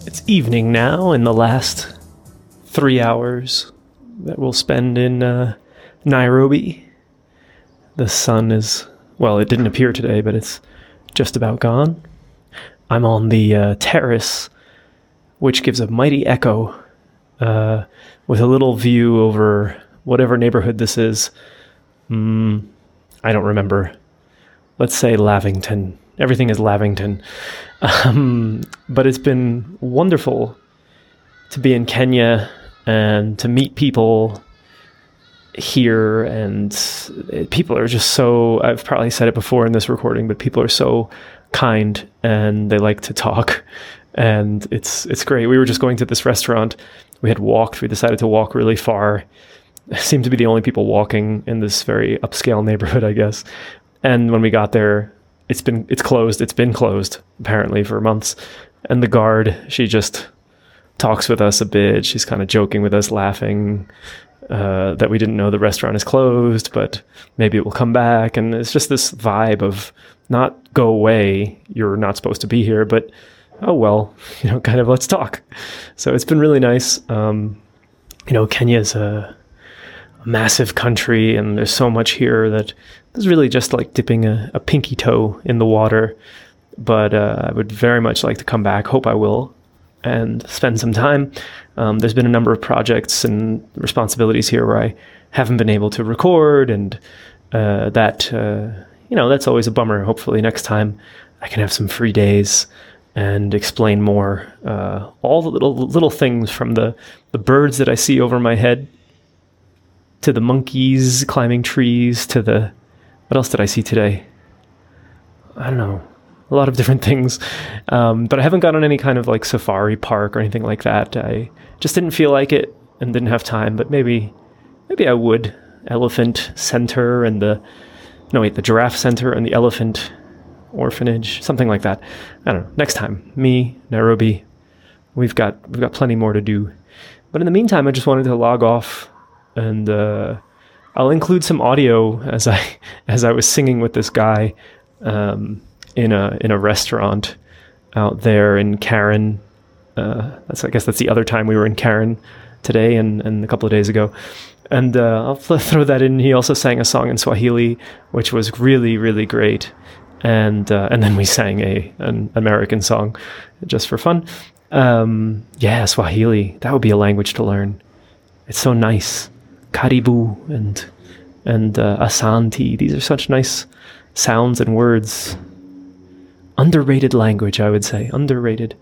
It's evening now in the last 3 hours that we'll spend in Nairobi. The sun is, well, it didn't appear today, but it's just about gone. I'm on the terrace, which gives a mighty echo with a little view over whatever neighborhood this is. I don't remember. Let's say Lavington. Everything is Lavington. But it's been wonderful to be in Kenya and to meet people here. And people are just so, I've probably said it before in this recording, but people are so kind and they like to talk. And it's great. We were just going to this restaurant. We decided to walk really far. Seemed to be the only people walking in this very upscale neighborhood, I guess. And when we got there, it's closed. It's been closed apparently for months. And the guard, she just talks with us a bit. She's kind of joking with us, laughing that we didn't know the restaurant is closed, but maybe it will come back. And it's just this vibe of not go away. You're not supposed to be here, but oh, well, kind of let's talk. So it's been really nice. Kenya is a massive country and there's so much here that it's really just like dipping a pinky toe in the water. But I would very much like to come back. Hope I will. And spend some time. There's been a number of projects and responsibilities here where I haven't been able to record. And that's always a bummer. Hopefully next time I can have some free days and explain more. All the little things from the birds that I see over my head to the monkeys climbing trees to what else did I see today? I don't know. A lot of different things. But I haven't gone on any kind of like safari park or anything like that. I just didn't feel like it and didn't have time, but maybe I would. Elephant Center and the Giraffe Center and the Elephant Orphanage, something like that. I don't know. Next time, me, Nairobi, we've got plenty more to do. But in the meantime, I just wanted to log off and I'll include some audio as I was singing with this guy in a restaurant out there in Karen. I guess that's the other time we were in Karen today and a couple of days ago. And I'll throw that in. He also sang a song in Swahili, which was really, really great. And then we sang an American song just for fun. Swahili. That would be a language to learn. It's so nice. Karibu and Asante. These are such nice sounds and words. Underrated language, I would say. Underrated.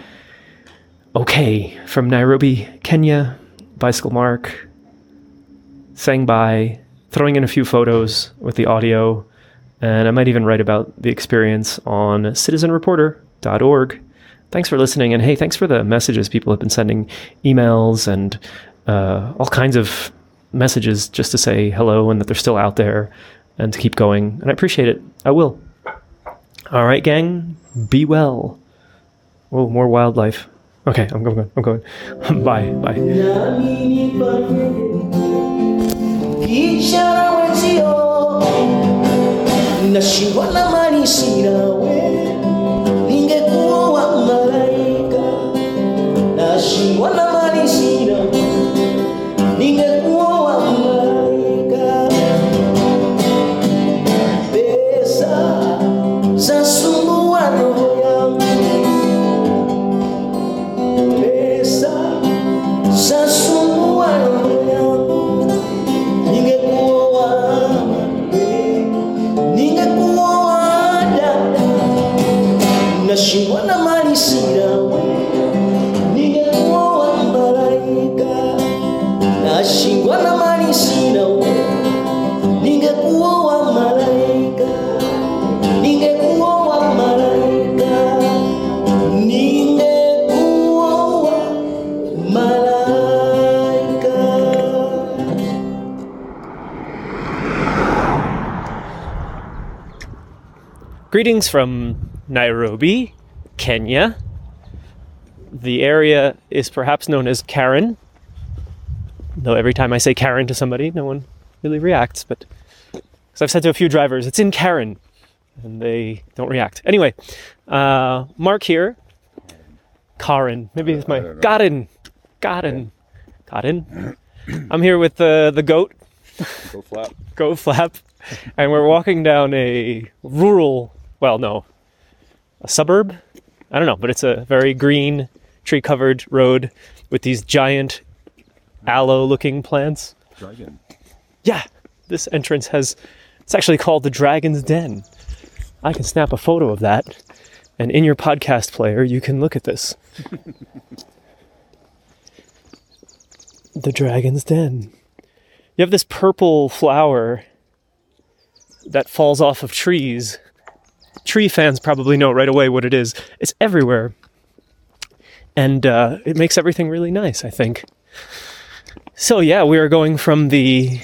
Okay, from Nairobi, Kenya, Bicycle Mark, saying bye, throwing in a few photos with the audio, and I might even write about the experience on citizenreporter.org. Thanks for listening, and hey, thanks for the messages. People have been sending emails and all kinds of messages just to say hello and that they're still out there and to keep going, and I appreciate it. I will. All right, gang, be well. Oh, more wildlife. Okay, I'm going. Bye. Greetings from Nairobi, Kenya. The area is perhaps known as Karen, though every time I say Karen to somebody, no one really reacts, but because I've said to a few drivers, it's in Karen, and they don't react. Anyway, Mark here, Karin. Maybe it's my Karin. I'm here with the goat. Go Flap. And we're walking down a suburb? I don't know, but it's a very green, tree-covered road with these giant aloe-looking plants. Dragon. Yeah, this entrance it's actually called the Dragon's Den. I can snap a photo of that, and in your podcast player, you can look at this. The Dragon's Den. You have this purple flower that falls off of trees. Tree fans probably know right away what it is. It's everywhere. And it makes everything really nice, I think. So yeah, we are going from the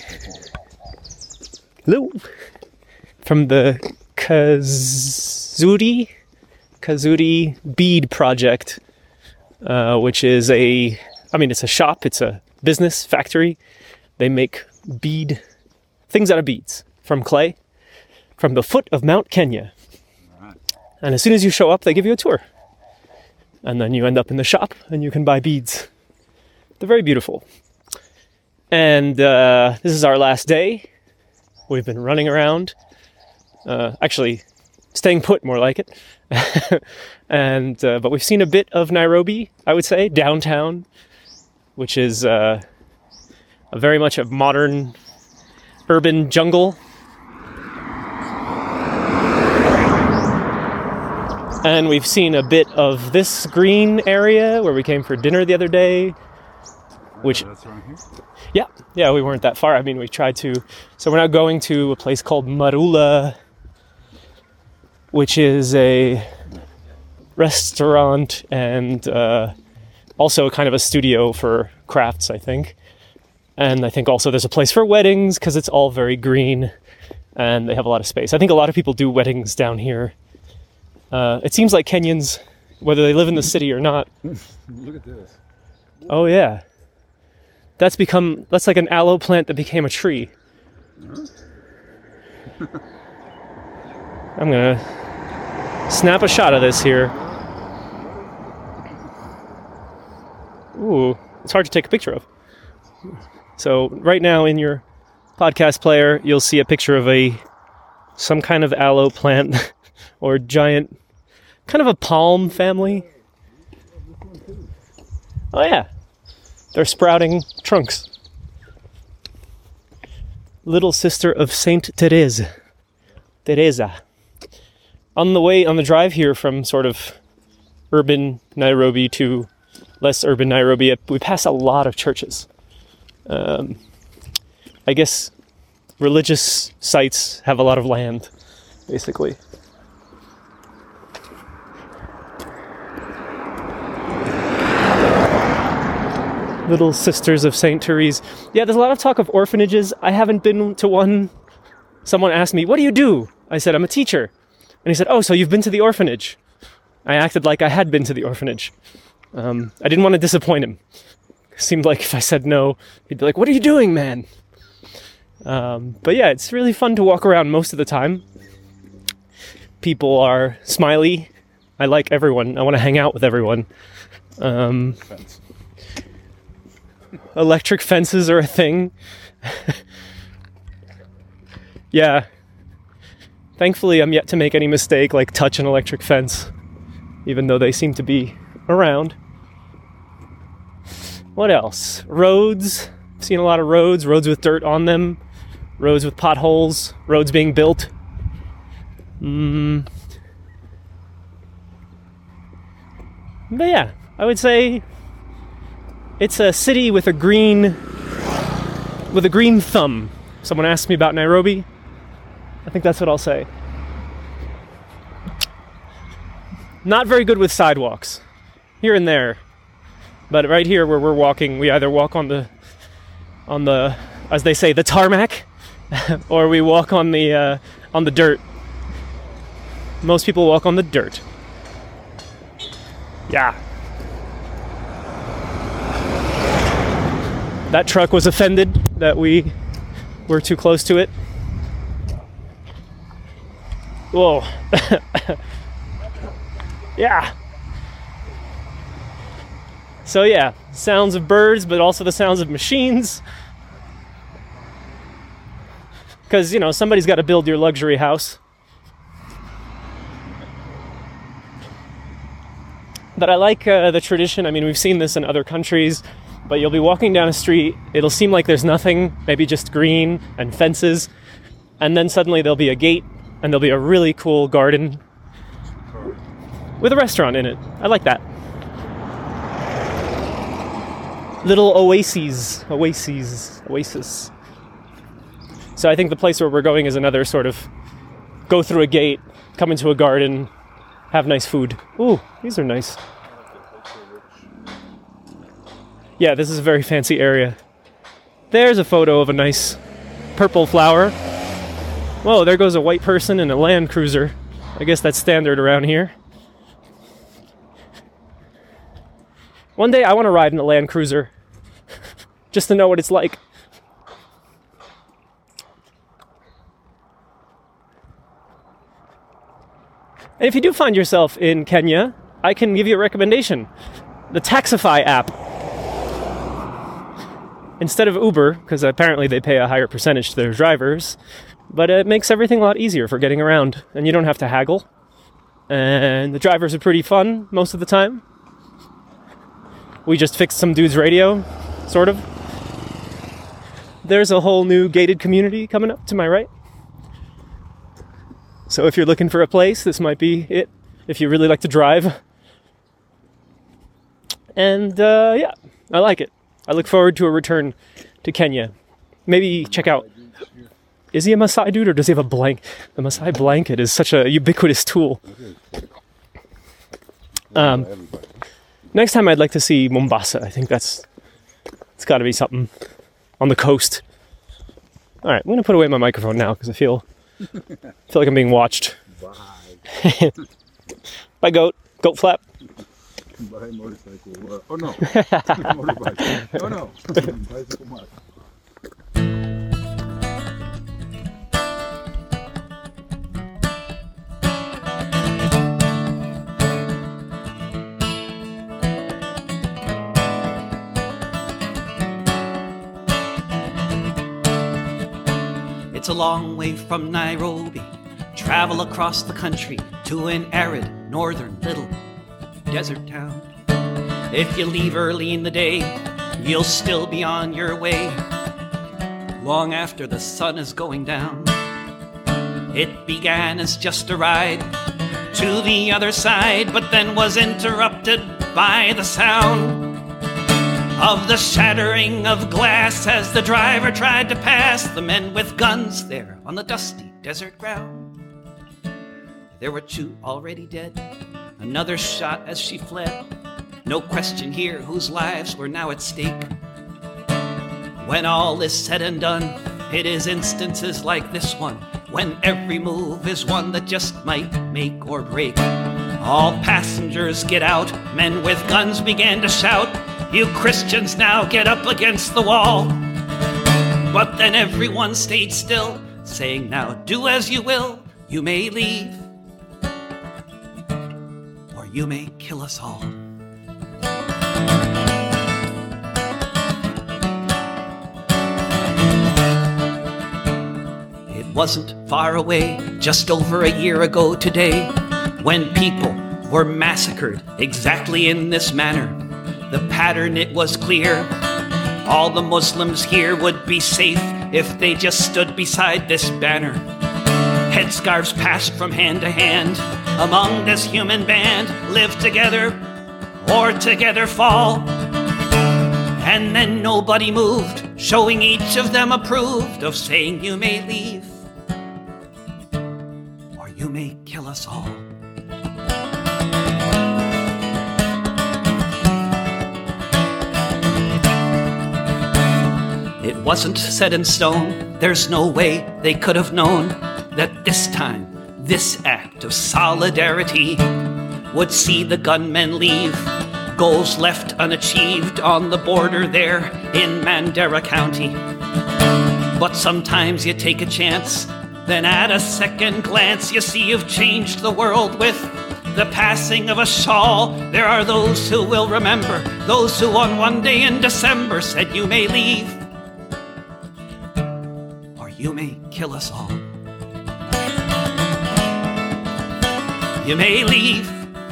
Kazuri Bead Project, which is it's a shop, it's a business factory. They make things out of beads from clay from the foot of Mount Kenya. And as soon as you show up, they give you a tour. And then you end up in the shop and you can buy beads. They're very beautiful. And this is our last day. We've been running around. Actually, staying put, more like it. But we've seen a bit of Nairobi, I would say, downtown, which is very much a modern urban jungle. And we've seen a bit of this green area where we came for dinner the other day. That's around here? Yeah, we weren't that far. We tried to. So we're now going to a place called Marula, which is a restaurant and also kind of a studio for crafts, I think. And I think also there's a place for weddings because it's all very green and they have a lot of space. I think a lot of people do weddings down here. It seems like Kenyans, whether they live in the city or not. Look at this. Oh yeah. That's like an aloe plant that became a tree. I'm gonna snap a shot of this here. Ooh, it's hard to take a picture of. So right now in your podcast player, you'll see a picture of some kind of aloe plant or giant, kind of a palm family. Oh yeah, they're sprouting trunks. Little sister of Saint Teresa. On the drive here from sort of urban Nairobi to less urban Nairobi, we pass a lot of churches. I guess religious sites have a lot of land, basically. Little Sisters of St. Therese. Yeah, there's a lot of talk of orphanages. I haven't been to one. Someone asked me, "What do you do?" I said, "I'm a teacher." And he said, "Oh, so you've been to the orphanage." I acted like I had been to the orphanage. I didn't want to disappoint him. It seemed like if I said no, he'd be like, "What are you doing, man?" But yeah, it's really fun to walk around most of the time. People are smiley. I like everyone. I want to hang out with everyone. Electric fences are a thing. Yeah. Thankfully, I'm yet to make any mistake like touch an electric fence, even though they seem to be around. What else? Roads. I've seen a lot of roads with dirt on them, roads with potholes, roads being built. But yeah, I would say it's a city with a green thumb. Someone asked me about Nairobi. I think that's what I'll say. Not very good with sidewalks. Here and there. But right here where we're walking, we either walk on the as they say, the tarmac, or we walk on the dirt. Most people walk on the dirt. Yeah. That truck was offended that we were too close to it. Whoa. Yeah. So yeah, sounds of birds, but also the sounds of machines. Because, you know, somebody's got to build your luxury house. But I like the tradition. I mean, we've seen this in other countries, but you'll be walking down a street, it'll seem like there's nothing, maybe just green and fences, and then suddenly there'll be a gate, and there'll be a really cool garden with a restaurant in it. I like that. Little oases. So I think the place where we're going is another sort of go through a gate, come into a garden, have nice food. Ooh, these are nice. Yeah, this is a very fancy area. There's a photo of a nice purple flower. Whoa, there goes a white person in a Land Cruiser. I guess that's standard around here. One day I want to ride in a Land Cruiser. Just to know what it's like. And if you do find yourself in Kenya, I can give you a recommendation. The Taxify app. Instead of Uber, because apparently they pay a higher percentage to their drivers, but it makes everything a lot easier for getting around, and you don't have to haggle. And the drivers are pretty fun most of the time. We just fixed some dude's radio, sort of. There's a whole new gated community coming up to my right. So if you're looking for a place, this might be it, if you really like to drive. And yeah, I like it. I look forward to a return to Kenya. Maybe check out, is he a Maasai dude or does he have a blanket? The Maasai blanket is such a ubiquitous tool. Next time I'd like to see Mombasa. I think it's got to be something on the coast. All right, I'm going to put away my microphone now because I feel like I'm being watched. Bye. Bye, goat. Goat flap. Bye, motorcycle. Oh, no. Motorbike. Oh, no. Bicycle mark. It's a long way from Nairobi, travel across the country to an arid northern little desert town. If you leave early in the day, you'll still be on your way long after the sun is going down. It began as just a ride to the other side, but then was interrupted by the sound of the shattering of glass as the driver tried to pass the men with guns there on the dusty desert ground. There were 2 already dead, another shot as she fled. No question here whose lives were now at stake. When all is said and done, it is instances like this one when every move is one that just might make or break. All passengers get out, men with guns began to shout, "You Christians now get up against the wall." But then everyone stayed still, saying, "Now do as you will, you may leave, or you may kill us all." It wasn't far away, just over a year ago today, when people were massacred exactly in this manner. The pattern, it was clear. All the Muslims here would be safe if they just stood beside this banner. Headscarves passed from hand to hand among this human band. Live together or together fall. And then nobody moved, showing each of them approved of saying, "You may leave, or you may kill us all." It wasn't set in stone. There's no way they could have known that this time, this act of solidarity would see the gunmen leave. Goals left unachieved on the border there in Mandera County. But sometimes you take a chance, then at a second glance you see you've changed the world with the passing of a shawl. There are those who will remember, those who on one day in December said you may leave, or you may kill us all. You may leave,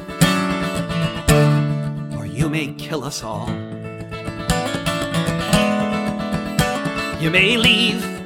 or you may kill us all. You may leave,